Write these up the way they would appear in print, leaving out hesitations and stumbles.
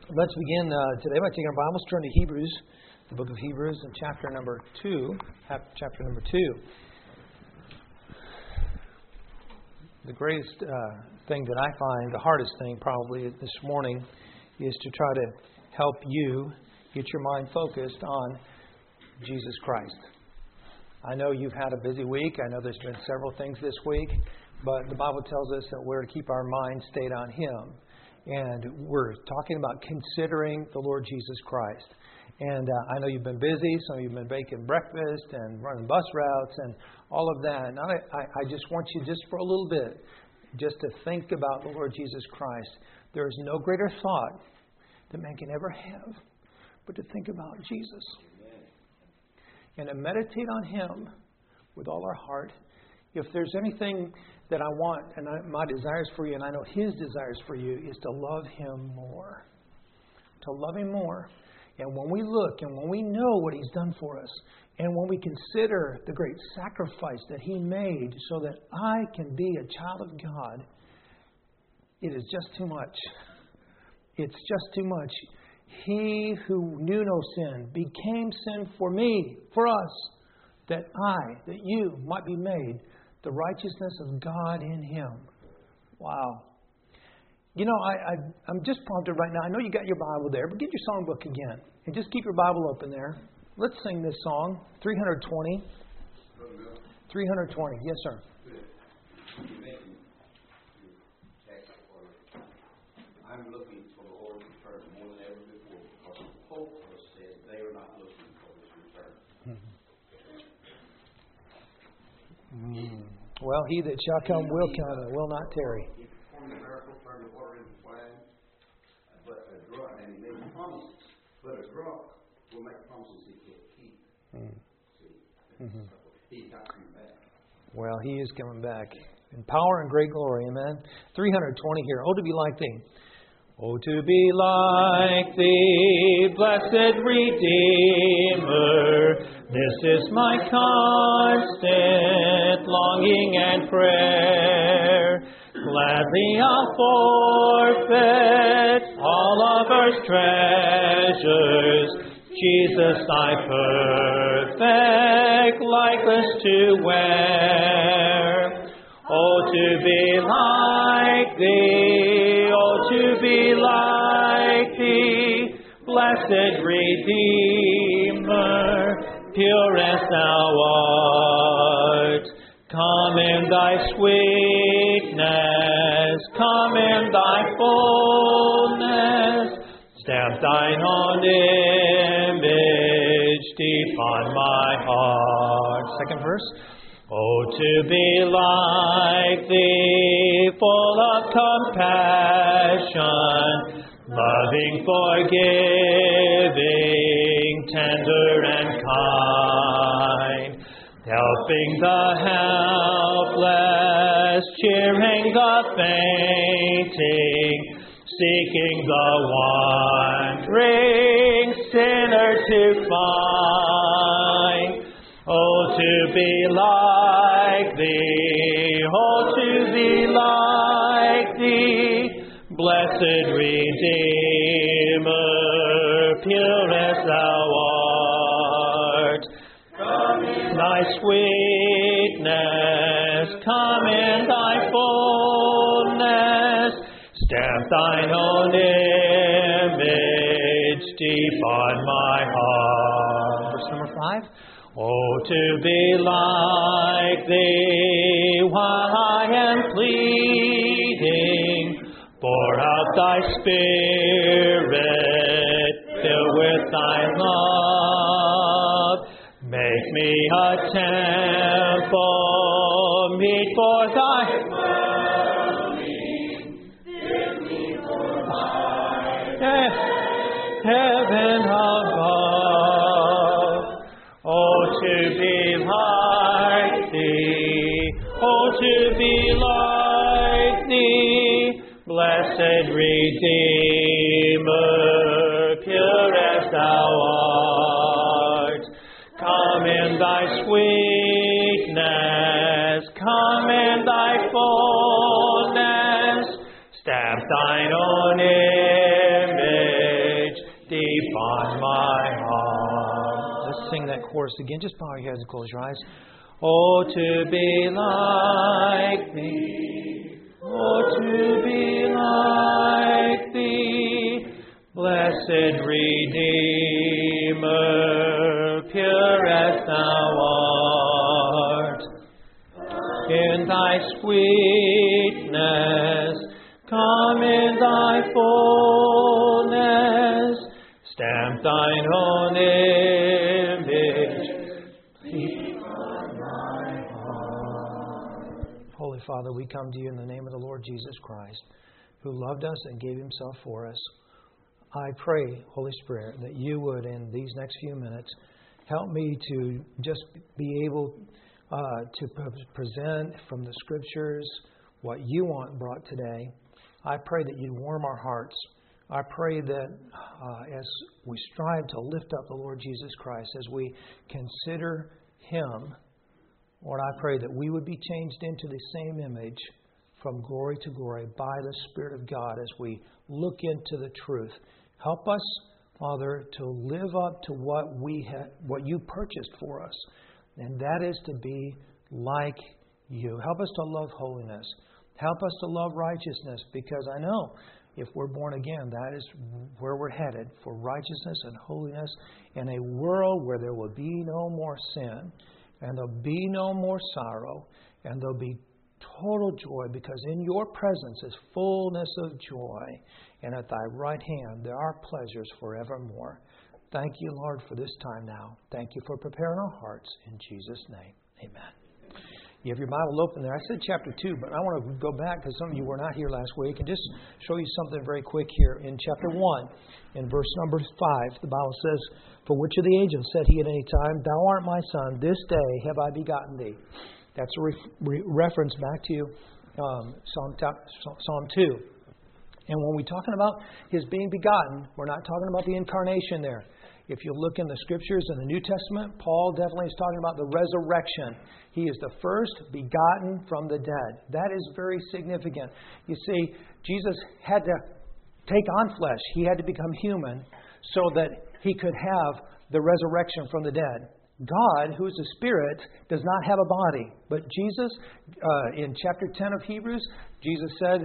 Let's begin today by taking our Bibles, turn to Hebrews, the book of Hebrews, and chapter number 2. The greatest thing that I find, the hardest thing probably this morning, is to try to help you get your mind focused on Jesus Christ. I know you've had a busy week. I know there's been several things this week, but the Bible tells us that we're to keep our mind stayed on Him. And we're talking about considering the Lord Jesus Christ. And I know you've been busy. Some of you have been baking breakfast and running bus routes and all of that. And I just want you just for a little bit just to think about the Lord Jesus Christ. There is no greater thought that man can ever have but to think about Jesus. And to meditate on Him with all our heart. If there's anything that I want, and my desires for you, and I know His desires for you, is to love Him more. To love Him more. And when we look and when we know what He's done for us, and when we consider the great sacrifice that He made so that I can be a child of God, it is just too much. It's just too much. He who knew no sin became sin for me, for us, that you might be made the righteousness of God in Him. Wow. You know, I'm just prompted right now. I know you got your Bible there, but get your songbook again. And just keep your Bible open there. Let's sing this song, 320. 320. Yes, sir. I'm looking for the Lord's return more than ever before, because the Pope has said they are not looking for His return. Well, He that shall come will come and will not tarry. He performed a miracle, turned the water into wine, but a drunk, and He made promises. But a drunk will make promises He can't keep. He's not coming back. Well, He is coming back in power and great glory. Amen. 320 here. Oh, to be like Thee. Oh, to be like Thee, blessed Redeemer, this is my constant longing and prayer. Gladly I'll forfeit all of earth's treasures, Jesus I perfect likeness to wear. Oh, to be like Thee, oh, to be like Thee, blessed Redeemer, pure as Thou art. Come in Thy sweetness, come in Thy fullness, stamp Thine own image deep on my heart. Second verse. Oh, to be like Thee, full of compassion, loving, forgiving, tender and kind, helping the helpless, cheering the fainting, seeking the wandering sinner to find. Oh, to be like Thee, oh, to be like Thee, blessed Redeemer, pure as Thou art. Come in Thy sweetness, come in Thy fullness, stamp Thine own image deep on my heart. Verse number 5. Oh, to be like Thee while I am pleading, pour out Thy Spirit, fill with Thy love. Make me a temple, meet for Thy dwelling, fill me for Thy heaven above. Oh, to be like Thee, oh, to be like Thee, blessed Redeemer, pure as Thou art. Come in Thy sweetness, come in Thy fullness, stamp Thine own image on my heart. Let's sing that chorus again. Just bow your heads and close your eyes. Oh, to be like Thee. Oh, to be like Thee. Blessed Redeemer, pure as Thou art. In Thy sweetness, come in Thy fullness, stamp Thine own image. Holy Father, we come to You in the name of the Lord Jesus Christ, who loved us and gave Himself for us. I pray, Holy Spirit, that You would, in these next few minutes, help me to just be able to present from the Scriptures what You want brought today. I pray that You'd warm our hearts. I pray that as we strive to lift up the Lord Jesus Christ, as we consider Him, Lord, I pray that we would be changed into the same image from glory to glory by the Spirit of God as we look into the truth. Help us, Father, to live up to what You purchased for us, and that is to be like You. Help us to love holiness. Help us to love righteousness, because I know if we're born again, that is where we're headed, for righteousness and holiness in a world where there will be no more sin, and there'll be no more sorrow, and there'll be total joy, because in Your presence is fullness of joy, and at Thy right hand there are pleasures forevermore. Thank You, Lord, for this time now. Thank You for preparing our hearts. In Jesus' name, amen. You have your Bible open there. I said chapter 2, but I want to go back because some of you were not here last week and just show you something very quick here. In chapter 1, in verse number 5, the Bible says, "For which of the angels said He at any time, Thou art my Son, this day have I begotten Thee." That's a reference back to Psalm 2. And when we're talking about His being begotten, we're not talking about the incarnation there. If you look in the Scriptures in the New Testament, Paul definitely is talking about the resurrection. He is the first begotten from the dead. That is very significant. You see, Jesus had to take on flesh. He had to become human so that He could have the resurrection from the dead. God, who is a spirit, does not have a body. But Jesus, in chapter 10 of Hebrews, Jesus said,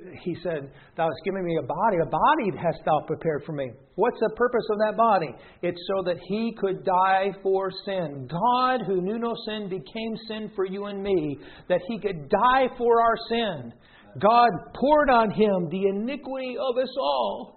Thou hast given me a body hast Thou prepared for me. What's the purpose of that body? It's so that He could die for sin. God, who knew no sin, became sin for you and me, that He could die for our sin. God poured on Him the iniquity of us all.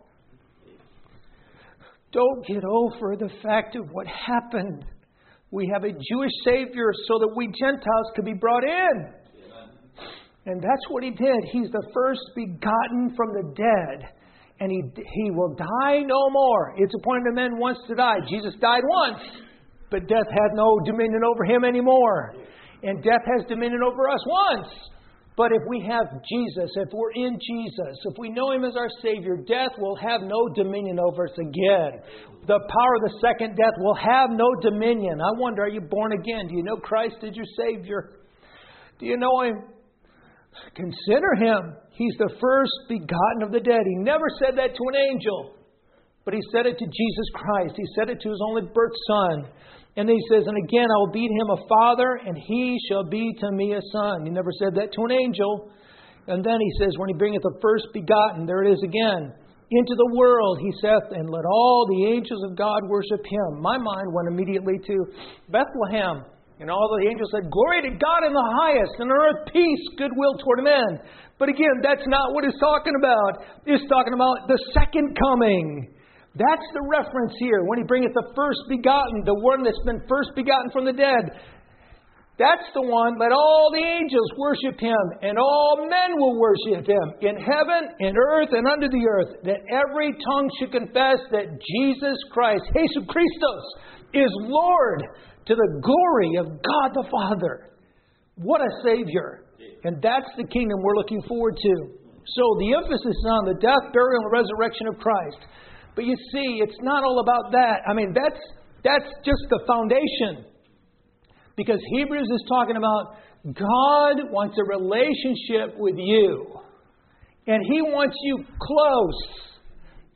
Don't get over the fact of what happened. We have a Jewish Savior so that we Gentiles could be brought in. And that's what He did. He's the first begotten from the dead. And he will die no more. It's appointed to men once to die. Jesus died once. But death had no dominion over Him anymore. And death has dominion over us once. But if we have Jesus, if we're in Jesus, if we know Him as our Savior, death will have no dominion over us again. The power of the second death will have no dominion. I wonder, are you born again? Do you know Christ as your Savior? Do you know Him? Consider Him. He's the first begotten of the dead. He never said that to an angel, but He said it to Jesus Christ. He said it to His only birth Son. And then He says, "And again I will be to him a father, and he shall be to me a son." He never said that to an angel. And then He says, "When He bringeth the first begotten," there it is again, "into the world, He saith, and let all the angels of God worship Him." My mind went immediately to Bethlehem. And all the angels said, "Glory to God in the highest, and on earth peace, goodwill toward men." But again, that's not what it's talking about. It's talking about the second coming. That's the reference here. When He bringeth the first begotten, the one that's been first begotten from the dead. That's the one. Let all the angels worship Him, and all men will worship Him, in heaven, in earth, and under the earth. That every tongue should confess that Jesus Christ, Jesus Christos, is Lord, to the glory of God the Father. What a Savior. And that's the kingdom we're looking forward to. So the emphasis is on the death, burial, and resurrection of Christ. But you see, it's not all about that. I mean, that's just the foundation. Because Hebrews is talking about God wants a relationship with you. And He wants you close.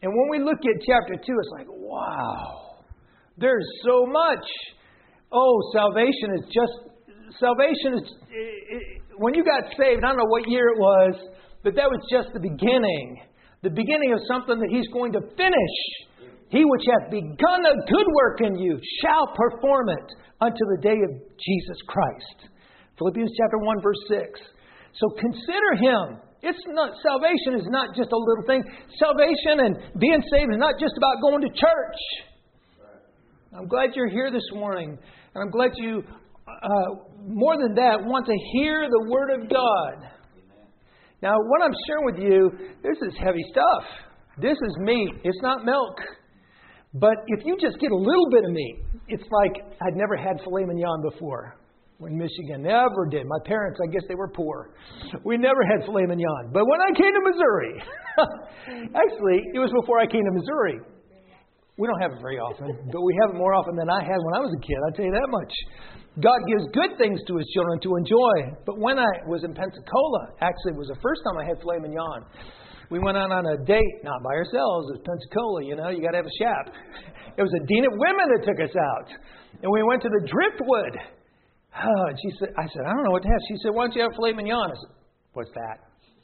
And when we look at chapter 2, it's like, wow, there's so much. Oh, salvation is, when you got saved, I don't know what year it was, but that was just the beginning of something that He's going to finish. He which hath begun a good work in you shall perform it unto the day of Jesus Christ. Philippians chapter 1, verse 6. So consider Him. Salvation is not just a little thing. Salvation and being saved is not just about going to church. I'm glad you're here this morning. And I'm glad you, more than that, want to hear the Word of God. Now, what I'm sharing with you, this is heavy stuff. This is meat. It's not milk. But if you just get a little bit of meat, it's like I'd never had filet mignon before in Michigan. Never did. My parents, I guess they were poor. We never had filet mignon. But when I came to Missouri, actually, it was before I came to Missouri. We don't have it very often, but we have it more often than I had when I was a kid. I'll tell you that much. God gives good things to His children to enjoy. But when I was in Pensacola, actually it was the first time I had filet mignon. We went out on a date, not by ourselves. It was Pensacola, you got to have a chap. It was a dean of women that took us out. And we went to the Driftwood. Oh, and I said, I don't know what to have. She said, why don't you have filet mignon? I said, what's that?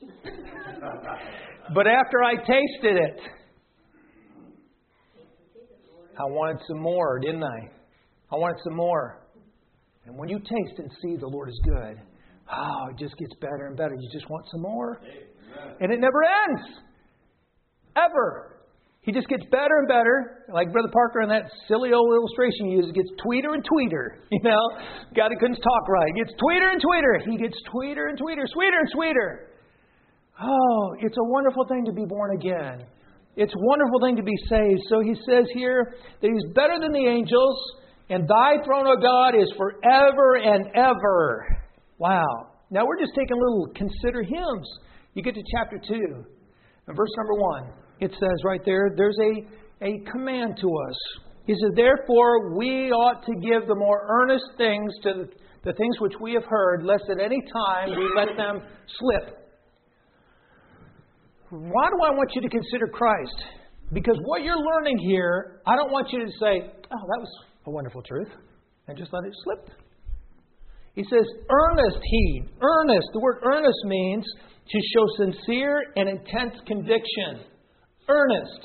But after I tasted it, I wanted some more, didn't I? I wanted some more. And when you taste and see the Lord is good, it just gets better and better. You just want some more. And it never ends. Ever. He just gets better and better. Like Brother Parker in that silly old illustration he uses, gets tweeter and tweeter. God who couldn't talk right. He gets tweeter and tweeter. He gets tweeter and tweeter, sweeter and sweeter. Oh, it's a wonderful thing to be born again. It's a wonderful thing to be saved. So he says here that He's better than the angels, and Thy throne, O God, is forever and ever. Wow. Now we're just taking a little consider hymns. You get to chapter 2, and verse number 1. It says right there, there's a command to us. He says, therefore we ought to give the more earnest things to the things which we have heard, lest at any time we let them slip. Why do I want you to consider Christ? Because what you're learning here, I don't want you to say, oh, that was a wonderful truth, and just let it slip. He says, earnest heed. Earnest. The word earnest means to show sincere and intense conviction. Earnest.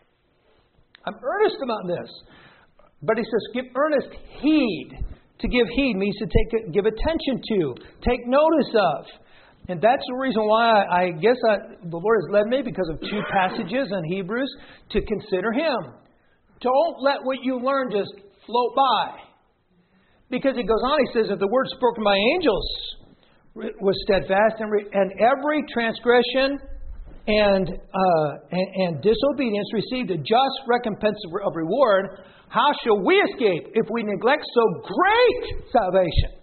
I'm earnest about this. But he says, give earnest heed. To give heed means to give attention to, take notice of. And that's the reason why I guess the Lord has led me, because of 2 passages in Hebrews, to consider Him. Don't let what you learn just float by. Because it goes on, he says, if the word spoken by angels was steadfast, and every transgression and disobedience received a just recompense of reward, how shall we escape if we neglect so great salvation?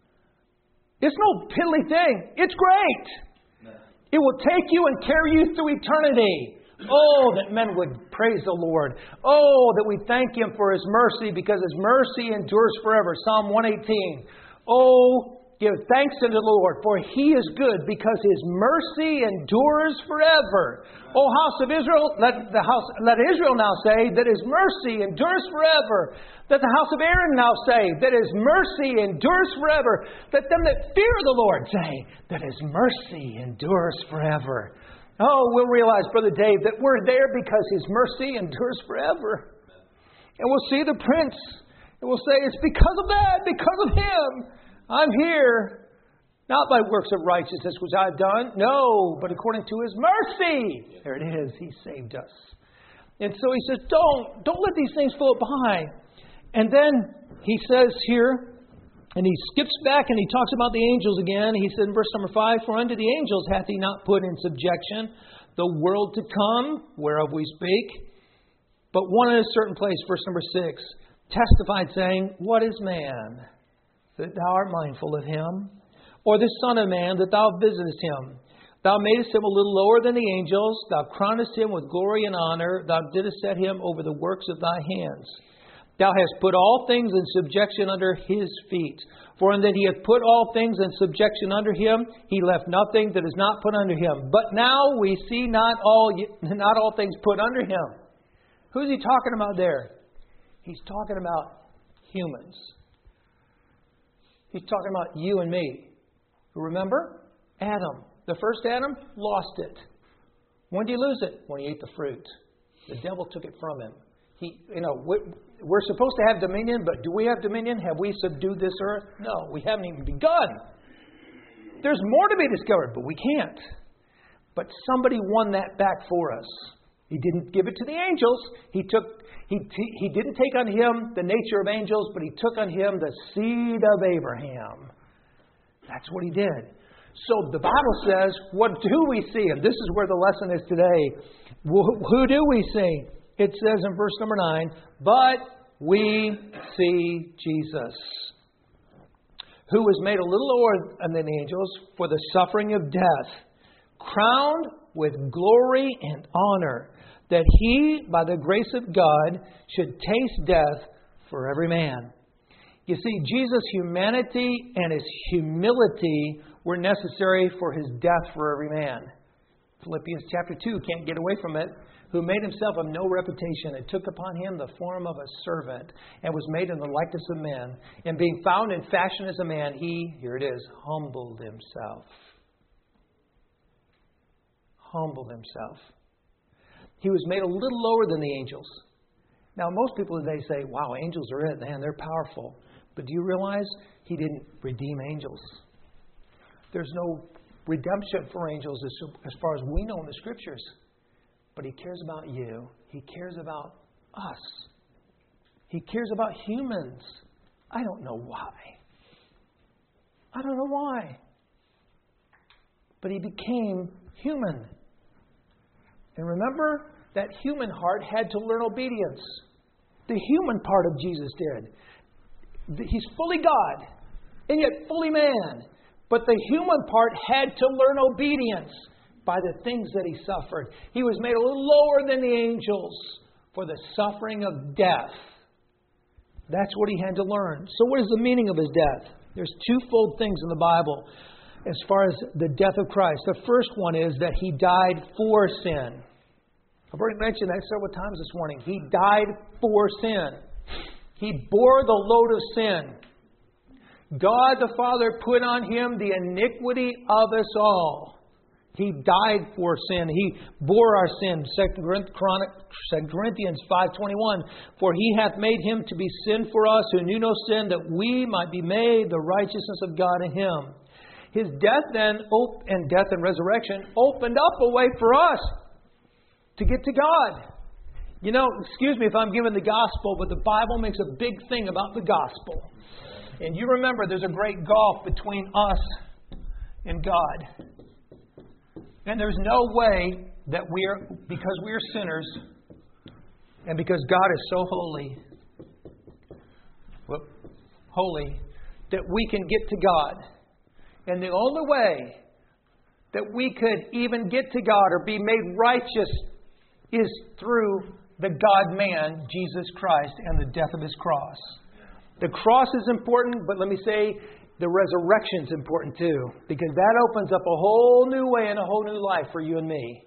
It's no piddly thing. It's great. It will take you and carry you through eternity. Oh, that men would praise the Lord. Oh, that we thank Him for His mercy, because His mercy endures forever. Psalm 118. Oh, give thanks unto the Lord, for He is good, because His mercy endures forever. O house of Israel, let Israel now say that His mercy endures forever. Let the house of Aaron now say that His mercy endures forever. Let them that fear the Lord say that His mercy endures forever. Oh, we'll realize, Brother Dave, that we're there because His mercy endures forever. And we'll see the Prince, and we'll say, it's because of that, because of Him, I'm here. Not by works of righteousness which I've done, no, but according to His mercy. There it is, He saved us. And so he says, don't let these things float by. And then he says here, and he skips back and he talks about the angels again. He said in verse number 5, for unto the angels hath He not put in subjection the world to come, whereof we speak. But one in a certain place, verse number 6, testified, saying, what is man, that Thou art mindful of him? Or the Son of Man, that Thou visitest him? Thou madest him a little lower than the angels. Thou crownest him with glory and honor. Thou didst set him over the works of Thy hands. Thou hast put all things in subjection under His feet. For in that He hath put all things in subjection under Him, He left nothing that is not put under Him. But now we see not all things put under Him. Who's He talking about there? He's talking about humans. He's talking about you and me. Remember? Adam. The first Adam lost it. When did he lose it? When he ate the fruit. The devil took it from him. We're supposed to have dominion, but do we have dominion? Have we subdued this earth? No, we haven't even begun. There's more to be discovered, but we can't. But somebody won that back for us. He didn't give it to the angels. He didn't take on Him the nature of angels, but He took on Him the seed of Abraham. That's what He did. So the Bible says, what do we see? And this is where the lesson is today. Who do we see? It says in verse number 9, but we see Jesus, who was made a little lower than the angels for the suffering of death, crowned with glory and honor, that He, by the grace of God, should taste death for every man. You see, Jesus' humanity and His humility were necessary for His death for every man. Philippians chapter 2, can't get away from it. Who made Himself of no reputation and took upon Him the form of a servant and was made in the likeness of men. And being found in fashion as a man, He, here it is, humbled Himself. Humbled Himself. He was made a little lower than the angels. Now, most people today say, wow, angels are it. Man, they're powerful. But do you realize He didn't redeem angels? There's no redemption for angels as far as we know in the Scriptures. But He cares about you. He cares about us. He cares about humans. I don't know why. I don't know why. But He became human. And remember, that human heart had to learn obedience. The human part of Jesus did. He's fully God, and yet fully man. But the human part had to learn obedience by the things that He suffered. He was made a little lower than the angels for the suffering of death. That's what He had to learn. So what is the meaning of His death? There's twofold things in the Bible as far as the death of Christ. The first one is that He died for sin. I've already mentioned that several times this morning. He died for sin. He bore the load of sin. God the Father put on Him the iniquity of us all. He died for sin. He bore our sin. 2 Corinthians 5:21. For He hath made Him to be sin for us who knew no sin, that we might be made the righteousness of God in Him. His death then, and death and resurrection, opened up a way for us to get to God. You know, excuse me if I'm giving the gospel, but the Bible makes a big thing about the gospel. And you remember there's a great gulf between us and God. And there's no way that because we are sinners, and because God is so holy, that we can get to God. And the only way that we could even get to God or be made righteous is through the God-man, Jesus Christ, and the death of His cross. The cross is important, but let me say, the resurrection is important too, because that opens up a whole new way and a whole new life for you and me.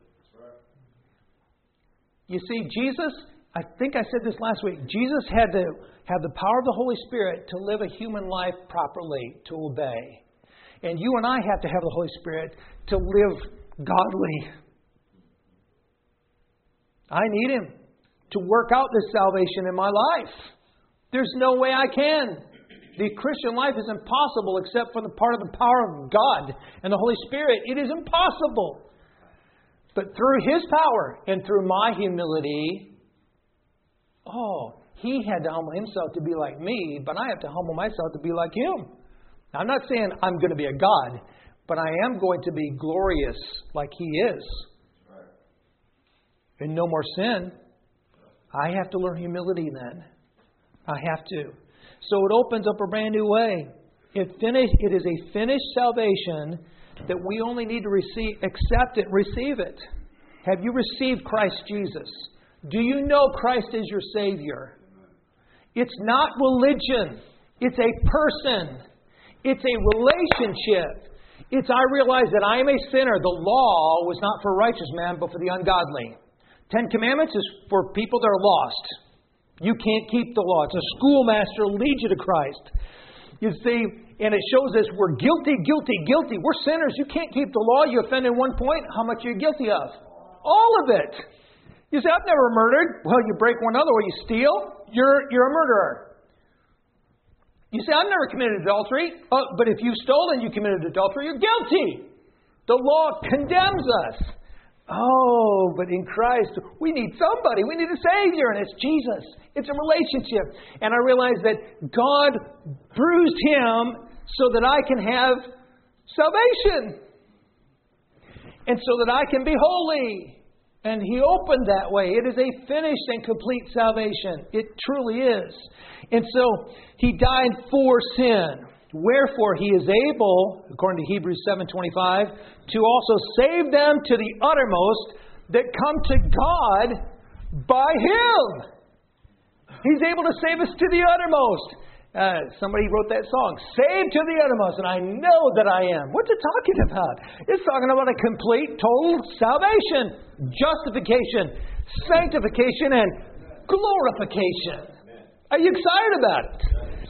You see, Jesus, I think I said this last week, Jesus had to have the power of the Holy Spirit to live a human life properly, to obey. And you and I have to have the Holy Spirit to live godly. I need Him to work out this salvation in my life. There's no way I can. The Christian life is impossible except for the part of the power of God and the Holy Spirit. It is impossible. But through His power and through my humility, He had to humble Himself to be like me, but I have to humble myself to be like Him. Now, I'm not saying I'm going to be a God, but I am going to be glorious like He is. And no more sin. I have to learn humility then. I have to. So it opens up a brand new way. It is a finished salvation that we only need to receive, accept it, receive it. Have you received Christ Jesus? Do you know Christ is your Savior? It's not religion. It's a person. It's a relationship. It's I realize that I am a sinner. The law was not for a righteous man, but for the ungodly. 10 Commandments is for people that are lost. You can't keep the law. It's a schoolmaster to lead you to Christ. You see, and it shows us we're guilty, guilty, guilty. We're sinners. You can't keep the law. You offend in one point. How much are you guilty of? All of it. You say, I've never murdered. Well, you break one other or you steal. You're a murderer. You say, I've never committed adultery. But if you've stolen, you committed adultery. You're guilty. The law condemns us. Oh, but in Christ, we need somebody. We need a Savior, and it's Jesus. It's a relationship. And I realize that God bruised Him so that I can have salvation. And so that I can be holy. And He opened that way. It is a finished and complete salvation. It truly is. And so He died for sin. Wherefore He is able, according to Hebrews 7:25, to also save them to the uttermost that come to God by Him. He's able to save us to the uttermost. Somebody wrote that song, Saved to the Uttermost, and I know that I am. What's it talking about? It's talking about a complete, total salvation, justification, sanctification, and glorification. Are you excited about it?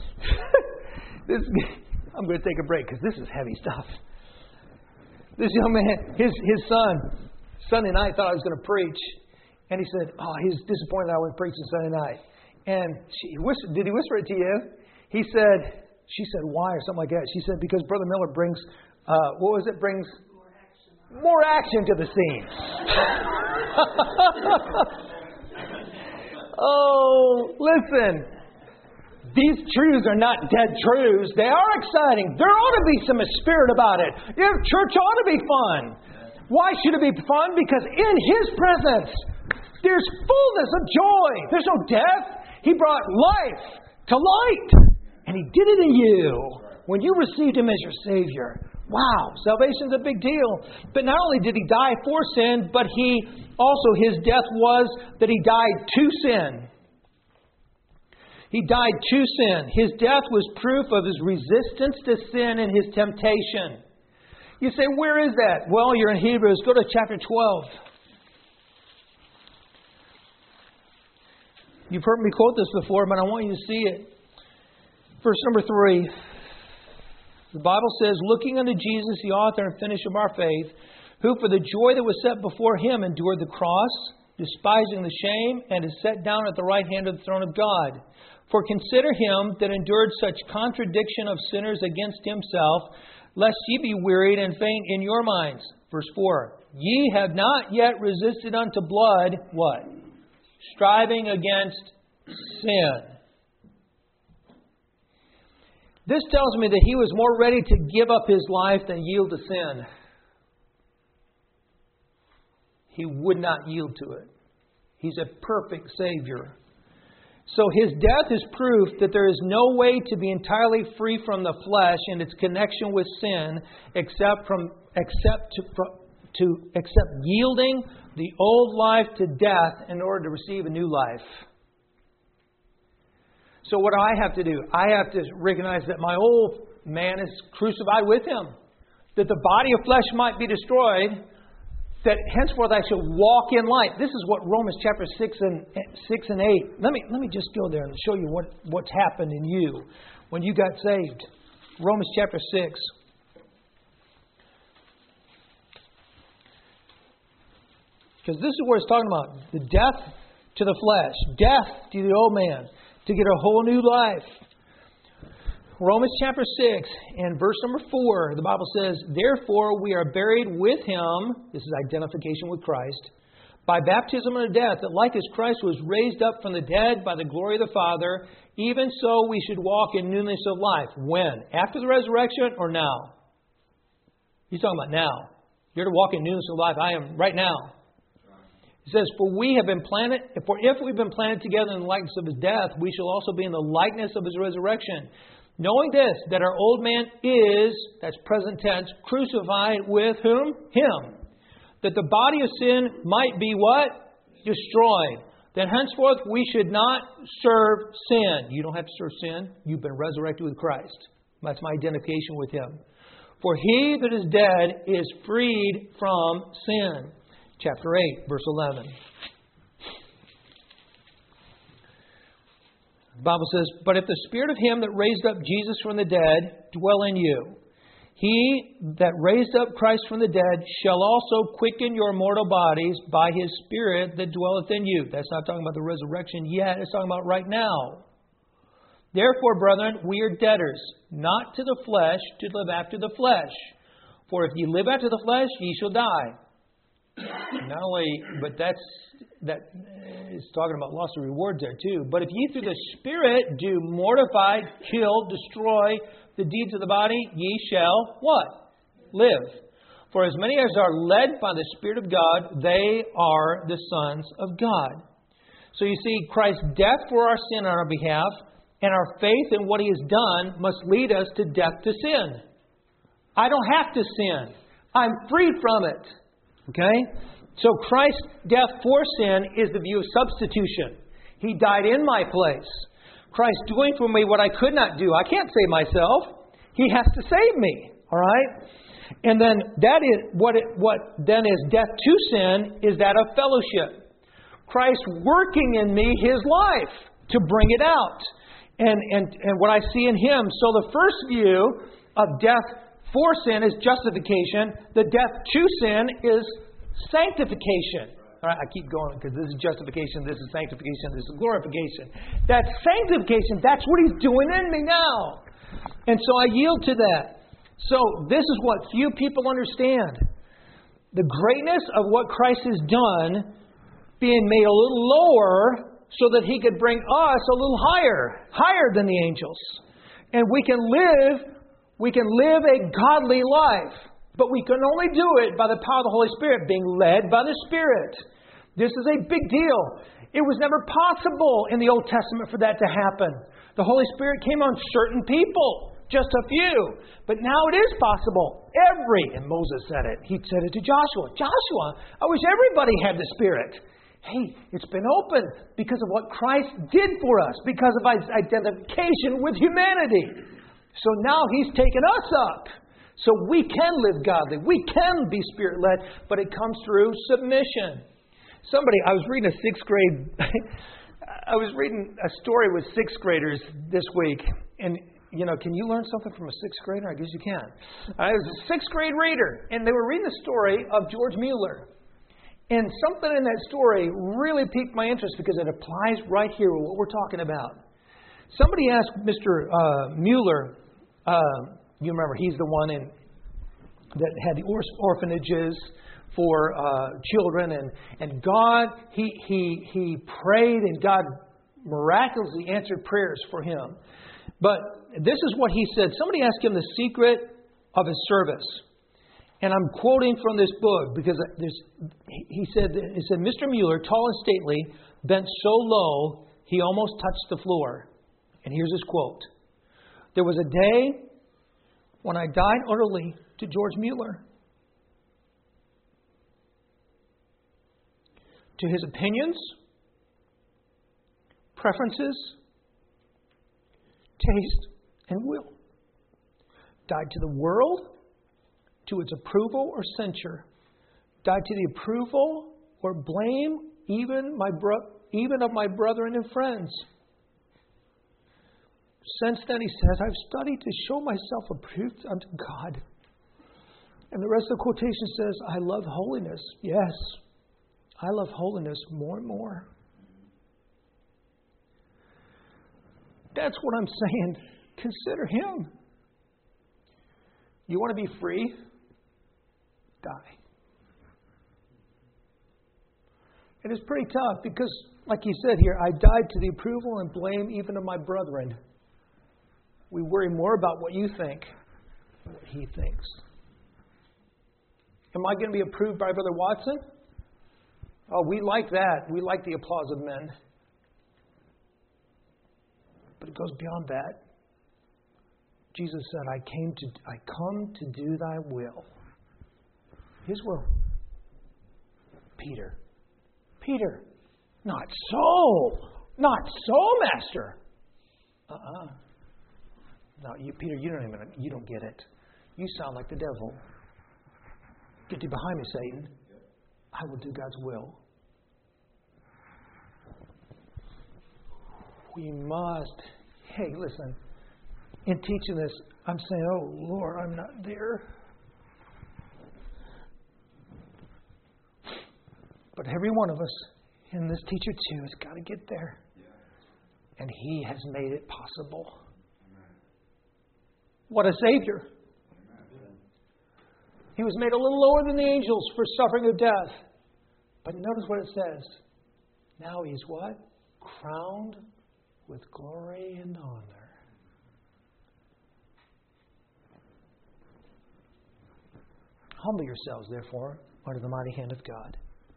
I'm going to take a break because this is heavy stuff. This young man, his son, Sunday night thought I was going to preach. And he said, he's disappointed I wasn't preaching Sunday night. And did he whisper it to you? She said, why or something like that. She said, because Brother Miller brings, brings more action to the scene. Oh, listen. These truths are not dead truths. They are exciting. There ought to be some spirit about it. Church ought to be fun. Why should it be fun? Because in His presence, there's fullness of joy. There's no death. He brought life to light. And He did it in you when you received Him as your Savior. Wow, salvation's a big deal. But not only did He die for sin, but His death was that He died to sin. He died to sin. His death was proof of His resistance to sin and His temptation. You say, where is that? Well, you're in Hebrews. Go to chapter 12. You've heard me quote this before, but I want you to see it. Verse number 3. The Bible says, looking unto Jesus, the author and finisher of our faith, who for the joy that was set before Him endured the cross, despising the shame, and is set down at the right hand of the throne of God. For consider Him that endured such contradiction of sinners against Himself, lest ye be wearied and faint in your minds. Verse 4. Ye have not yet resisted unto blood, what? Striving against sin. This tells me that He was more ready to give up His life than yield to sin. He would not yield to it. He's a perfect Savior. So His death is proof that there is no way to be entirely free from the flesh and its connection with sin except yielding the old life to death in order to receive a new life. So what do I have to do? I have to recognize that my old man is crucified with Him. That the body of flesh might be destroyed. That henceforth I shall walk in light. This is what Romans chapter 6 and 8. Let me just go there and show you what's happened in you when you got saved. Romans chapter 6. Because this is what it's talking about. The death to the flesh. Death to the old man. To get a whole new life. Romans chapter 6 and verse number 4, the Bible says, therefore we are buried with Him, this is identification with Christ, by baptism unto death, that like as Christ was raised up from the dead by the glory of the Father, even so we should walk in newness of life. When? After the resurrection or now? He's talking about now. You're to walk in newness of life. I am right now. It says, for we have been planted, if we've been planted together in the likeness of His death, we shall also be in the likeness of His resurrection. Knowing this, that our old man is, that's present tense, crucified with whom? Him. That the body of sin might be what? Destroyed. that henceforth we should not serve sin. You don't have to serve sin. You've been resurrected with Christ. That's my identification with Him. For he that is dead is freed from sin. Chapter 8, verse 11. The Bible says, but if the Spirit of Him that raised up Jesus from the dead dwell in you, He that raised up Christ from the dead shall also quicken your mortal bodies by His Spirit that dwelleth in you. That's not talking about the resurrection yet. It's talking about right now. Therefore, brethren, we are debtors, not to the flesh, to live after the flesh. For if ye live after the flesh, ye shall die. Not only, but that is talking about loss of rewards there too. But if ye through the Spirit do mortify, kill, destroy the deeds of the body, ye shall what? Live. For as many as are led by the Spirit of God, they are the sons of God. So you see, Christ's death for our sin on our behalf and our faith in what He has done must lead us to death to sin. I don't have to sin. I'm free from it. Okay? So Christ's death for sin is the view of substitution. He died in my place. Christ doing for me what I could not do. I can't save myself. He has to save me. All right? And then that is what then is death to sin is that of fellowship. Christ working in me His life to bring it out. And what I see in Him. So the first view of death for sin is justification. The death to sin is sanctification. All right, I keep going because this is justification, this is sanctification, this is glorification. That's sanctification. That's what He's doing in me now. And so I yield to that. So this is what few people understand. The greatness of what Christ has done being made a little lower so that He could bring us a little higher than the angels. And we can live a godly life. But we can only do it by the power of the Holy Spirit, being led by the Spirit. This is a big deal. It was never possible in the Old Testament for that to happen. The Holy Spirit came on certain people, just a few. But now it is possible. And Moses said it. He said it to Joshua. Joshua, I wish everybody had the Spirit. Hey, it's been open because of what Christ did for us, because of His identification with humanity. So now He's taken us up. So we can live godly. We can be Spirit-led, but it comes through submission. I was reading I was reading a story with sixth graders this week. And, can you learn something from a sixth grader? I guess you can. I was a sixth grade reader, and they were reading the story of George Mueller. And something in that story really piqued my interest because it applies right here with what we're talking about. Somebody asked Mr. Mueller, you remember, he's the one that had the orphanages for children, and God, he prayed, and God miraculously answered prayers for him. But this is what he said. Somebody asked him the secret of his service, and I'm quoting from this book because he said, Mr. Mueller, tall and stately, bent so low he almost touched the floor. And here's his quote: "There was a day when I died utterly to George Mueller, to his opinions, preferences, taste, and will. Died to the world, to its approval or censure. Died to the approval or blame even of my brethren and friends. Since then," he says, "I've studied to show myself approved unto God." And the rest of the quotation says, "I love holiness." Yes, I love holiness more and more. That's what I'm saying. Consider him. You want to be free? Die. And it's pretty tough because, like he said here, I died to the approval and blame even of my brethren. We worry more about what you think than what he thinks. Am I going to be approved by Brother Watson? Oh, we like that. We like the applause of men. But it goes beyond that. Jesus said, I come to do thy will. His will. Peter, Not so. Not so, Master. No, Peter, you don't get it. You sound like the devil. Get thee behind me, Satan. I will do God's will. We must. Hey, listen. In teaching this, I'm saying, oh, Lord, I'm not there. But every one of us, and this teacher too, has got to get there. And He has made it possible. What a Savior. He was made a little lower than the angels for suffering of death. But notice what it says. Now He's what? Crowned with glory and honor. Humble yourselves, therefore, under the mighty hand of God.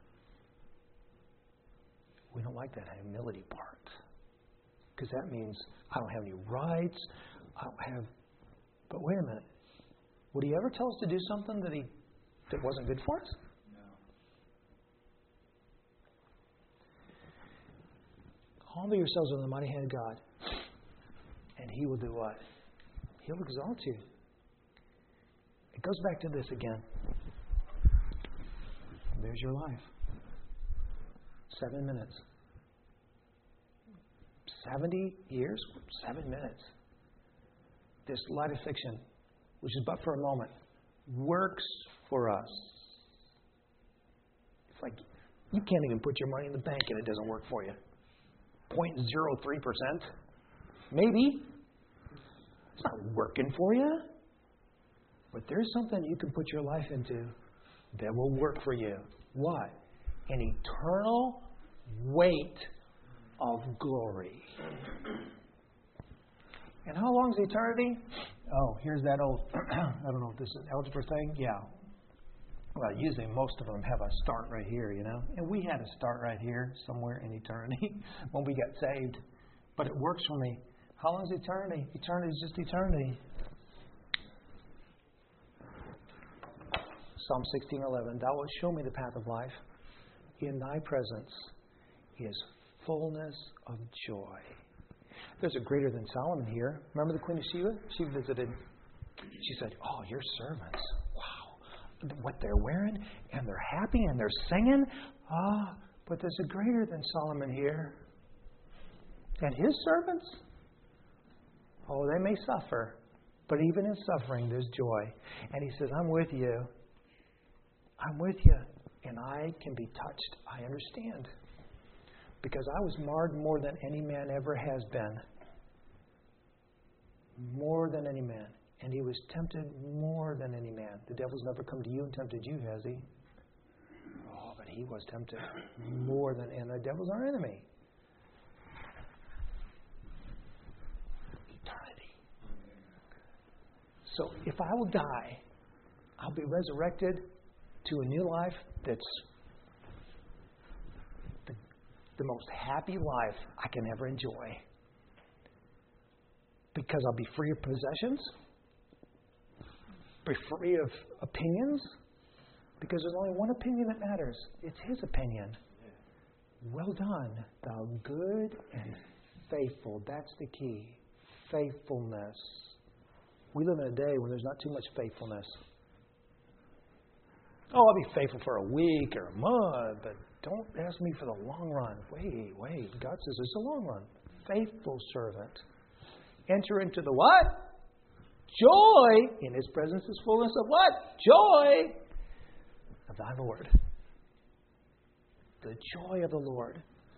We don't like that humility part. Because that means I don't have any rights. I don't have... But wait a minute. Would He ever tell us to do something that wasn't good for us? No. Humble yourselves under the mighty hand of God. And He will do what? He'll exalt you. It goes back to this again. There's your life. 7 minutes. 70 years, 7 minutes. This light affliction, which is but for a moment, works for us. It's like you can't even put your money in the bank and it doesn't work for you. 0.03%. Maybe. It's not working for you. But there's something you can put your life into that will work for you. What? An eternal weight of glory. And how long is eternity? Oh, here's that old, I don't know if this is an algebra thing. Yeah. Well, usually most of them have a start right here, you know. And we had a start right here somewhere in eternity when we got saved. But it works for me. How long is eternity? Eternity is just eternity. Psalm 16:11. Thou wilt show me the path of life. In Thy presence is fullness of joy. There's a greater than Solomon here. Remember the Queen of Sheba? She visited. She said, oh, your servants. Wow. What they're wearing. And they're happy and they're singing. But there's a greater than Solomon here. And his servants? Oh, they may suffer. But even in suffering, there's joy. And He says, I'm with you. I'm with you. And I can be touched. I understand. Because I was marred more than any man ever has been. More than any man. And He was tempted more than any man. The devil's never come to you and tempted you, has he? Oh, but He was tempted more than... And the devil's our enemy. Eternity. So if I will die, I'll be resurrected to a new life that's the most happy life I can ever enjoy. Because I'll be free of possessions, be free of opinions, because there's only one opinion that matters. It's His opinion. Well done, thou good and faithful. That's the key. Faithfulness. We live in a day when there's not too much faithfulness. Oh, I'll be faithful for a week or a month, but don't ask me for the long run. Wait. God says it's a long run. Faithful servant. Enter into the what? Joy. In His presence is fullness of what? Joy of thy Lord. The joy of the Lord.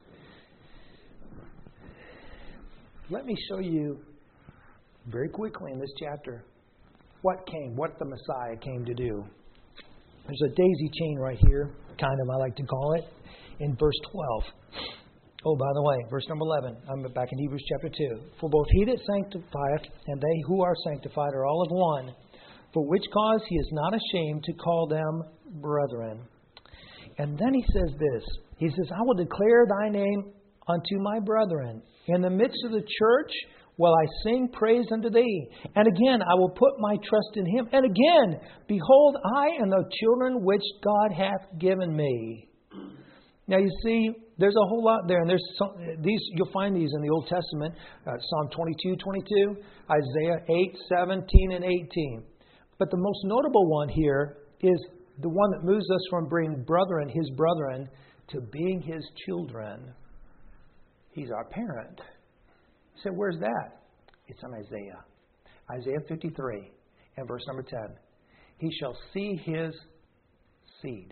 Let me show you very quickly in this chapter what the Messiah came to do. There's a daisy chain right here, kind of, I like to call it, in verse 12. Oh, by the way, verse number 11. I'm back in Hebrews chapter 2. For both He that sanctifieth and they who are sanctified are all of one, for which cause He is not ashamed to call them brethren. And then He says this. He says, I will declare Thy name unto my brethren. In the midst of the church will I sing praise unto Thee. And again, I will put my trust in Him. And again, behold, I and the children which God hath given me. Now you see, There's a whole lot there, and there's these. You'll find these in the Old Testament, Psalm 22, Isaiah 8, 17, and 18. But the most notable one here is the one that moves us from being brethren, his brethren, to being his children. He's our parent. You say, where's that? It's in Isaiah. Isaiah 53 and verse number 10. He shall see his seed.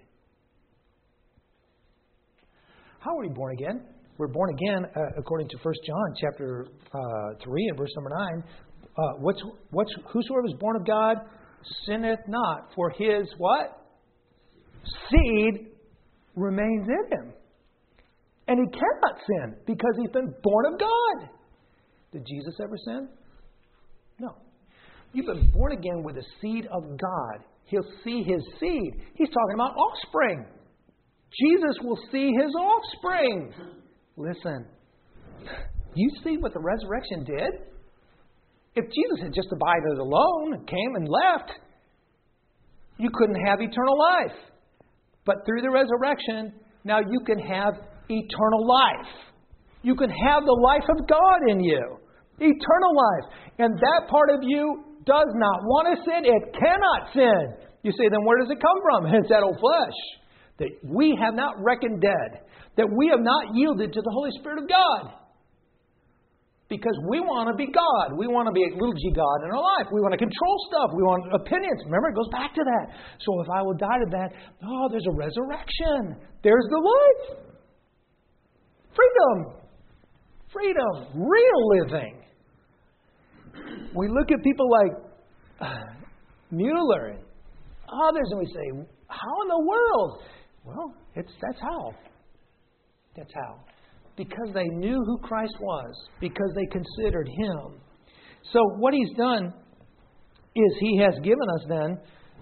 How are we born again? We're born again according to 1 John chapter 3 and verse number 9. Whosoever is born of God sinneth not, for his what? Seed remains in him. And he cannot sin because he's been born of God. Did Jesus ever sin? No. You've been born again with the seed of God. He'll see his seed. He's talking about offspring. Jesus will see his offspring. Listen, you see what the resurrection did? If Jesus had just abided alone and came and left, you couldn't have eternal life. But through the resurrection, now you can have eternal life. You can have the life of God in you. Eternal life. And that part of you does not want to sin. It cannot sin. You say, then where does it come from? It's that old flesh. That we have not reckoned dead. That we have not yielded to the Holy Spirit of God. Because we want to be God. We want to be a little g God in our life. We want to control stuff. We want opinions. Remember, it goes back to that. So if I will die to that, there's a resurrection. There's the life. Freedom. Freedom. Real living. We look at people like Mueller and others and we say, how in the world? Well, that's how. That's how. Because they knew who Christ was. Because they considered him. So what he's done is he has given us then,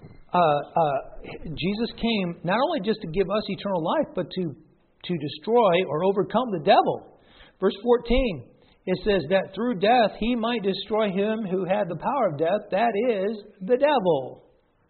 Jesus came not only just to give us eternal life, but to destroy or overcome the devil. Verse 14, it says that through death he might destroy him who had the power of death, that is, the devil.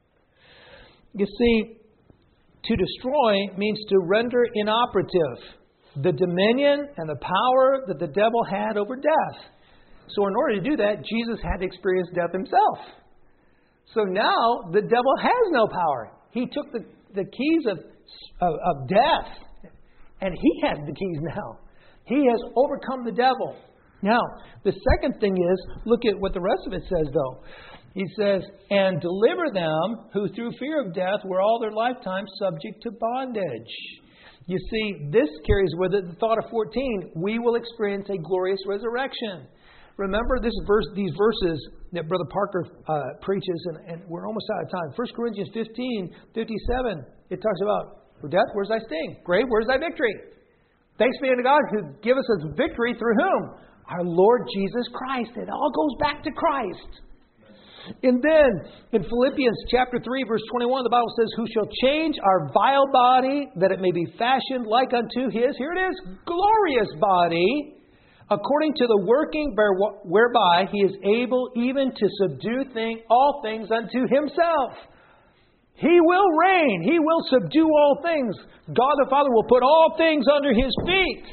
You see, to destroy means to render inoperative the dominion and the power that the devil had over death. So in order to do that, Jesus had to experience death himself. So now the devil has no power. He took the keys of death, and he has the keys now. He has overcome the devil. Now, the second thing is, look at what the rest of it says, though. He says, and deliver them who through fear of death were all their lifetime subject to bondage. You see, this carries with it the thought of 14. We will experience a glorious resurrection. Remember these verses that Brother Parker preaches, and we're almost out of time. 1 Corinthians 15:57. It talks about, for death, where's thy sting? Grave, where's thy victory? Thanks be unto God who giveth us victory through whom? Our Lord Jesus Christ. It all goes back to Christ. And then in Philippians chapter 3, verse 21, the Bible says, who shall change our vile body that it may be fashioned like unto his, here it is, glorious body, according to the working whereby he is able even to subdue all things unto himself. He will reign. He will subdue all things. God the Father will put all things under his feet.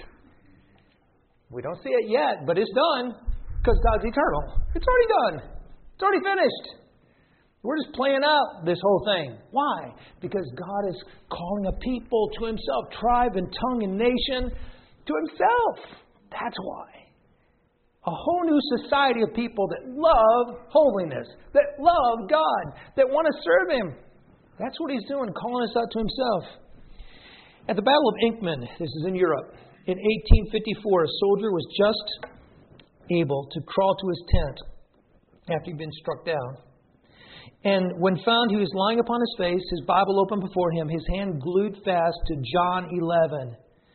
We don't see it yet, but it's done because God's eternal. It's already done. It's already finished. We're just playing out this whole thing. Why? Because God is calling a people to himself, tribe and tongue and nation to himself. That's why. A whole new society of people that love holiness, that love God, that want to serve him. That's what he's doing, calling us out to himself. At the Battle of Inkerman, this is in Europe, in 1854, a soldier was just able to crawl to his tent after he'd been struck down. And when found, he was lying upon his face, his Bible open before him, his hand glued fast to John 11,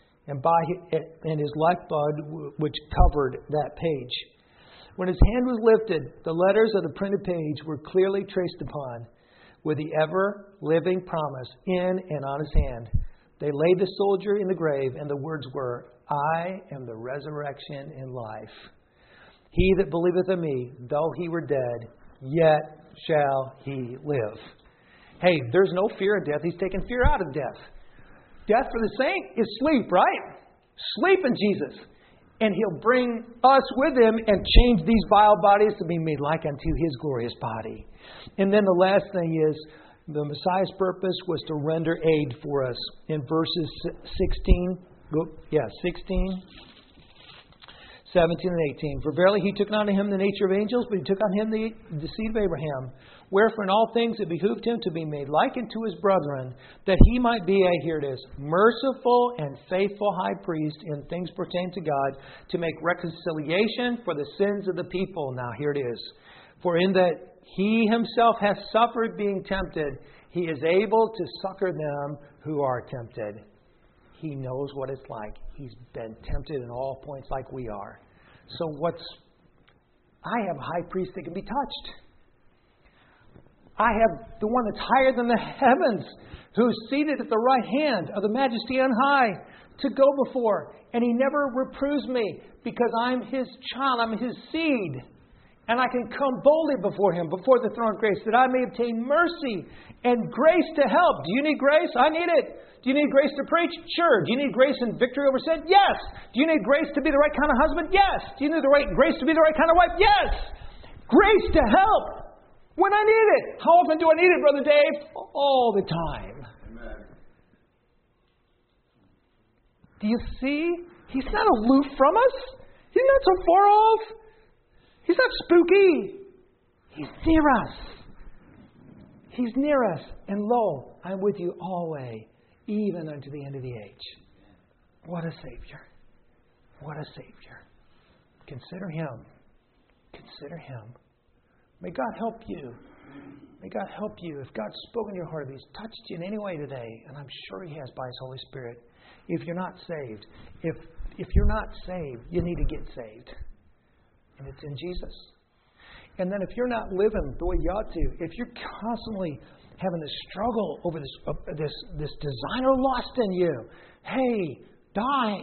and his lifeblood which covered that page. When his hand was lifted, the letters of the printed page were clearly traced upon, with the ever-living promise in and on his hand. They laid the soldier in the grave, and the words were, I am the resurrection and life. He that believeth in me, though he were dead, yet shall he live. Hey, there's no fear of death. He's taken fear out of death. Death for the saint is sleep, right? Sleep in Jesus. And He'll bring us with Him and change these vile bodies to be made like unto His glorious body. And then the last thing is, the Messiah's purpose was to render aid for us. In verses 16, 17 and 18. For verily He took not on Him the nature of angels, but He took on Him the seed of Abraham. Wherefore in all things it behooved Him to be made like unto His brethren, that He might be here it is, merciful and faithful high priest in things pertaining to God, to make reconciliation for the sins of the people. Now here it is. For in that He Himself has suffered being tempted, He is able to succor them who are tempted. He knows what it's like. He's been tempted in all points like we are. So I have a high priest that can be touched. I have the one that's higher than the heavens, who's seated at the right hand of the Majesty on high, to go before. And He never reproves me, because I'm His child, I'm His seed. And I can come boldly before Him, before the throne of grace, that I may obtain mercy and grace to help. Do you need grace? I need it. Do you need grace to preach? Sure. Do you need grace and victory over sin? Yes. Do you need grace to be the right kind of husband? Yes. Do you need grace to be the right kind of wife? Yes. Grace to help when I need it. How often do I need it, Brother Dave? All the time. Amen. Do you see? He's not aloof from us. He's not so far off. He's not spooky. He's near us. He's near us. And lo, I'm with you always, even unto the end of the age. What a Savior. What a Savior. Consider Him. Consider Him. May God help you. May God help you. If God's spoken to your heart, if He's touched you in any way today, and I'm sure He has by His Holy Spirit, if you're not saved, if you're not saved, you need to get saved. And it's in Jesus. And then if you're not living the way you ought to, if you're constantly having this struggle over this designer lost in you, hey, die.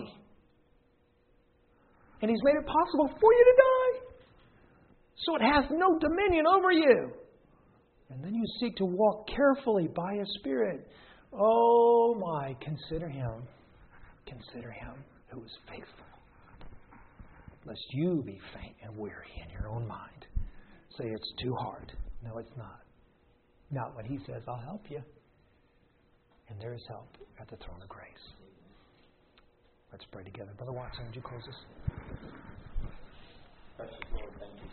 And He's made it possible for you to die. So it has no dominion over you. And then you seek to walk carefully by His Spirit. Oh my, consider Him. Consider Him who is faithful. Lest you be faint and weary in your own mind. Say it's too hard. No, it's not. Not when He says, I'll help you. And there is help at the throne of grace. Let's pray together. Brother Watson, would you close us? Precious Lord, thank you